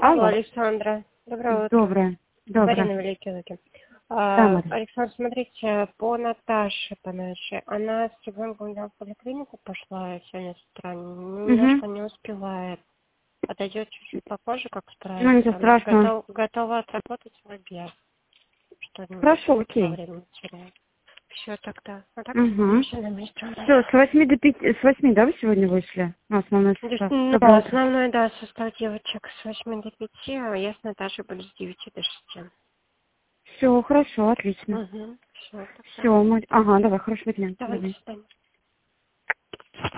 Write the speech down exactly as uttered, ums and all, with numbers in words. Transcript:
Алло, Алло. Александра. Доброе утро. Доброе. Марина Доброе. Великий Луки. Да, А, Мария. Александр, смотрите, по Наташе, по нашей. Она с ребенком в поликлинику пошла сегодня с утра. Угу. Немножко не успевает. Подойдет чуть-чуть попозже, как Ну, справится. ничего страшного. Готов, готова отработать в обед. Что-нибудь Хорошо, по окей. времени теряет. Все тогда. А так Угу. все на месте у нас. Все, с восьми до пяти, с восьми, да, вы сегодня вышли? Ну, основной Здесь, состав. ну, Доброе утро. основной, да, состав девочек с восьми до пяти, а я с Наташей буду с девяти до шести. Все, хорошо, отлично. Угу. Все, тогда. Все, ага, давай, хорошего дня. Давай, до Давай. свидания.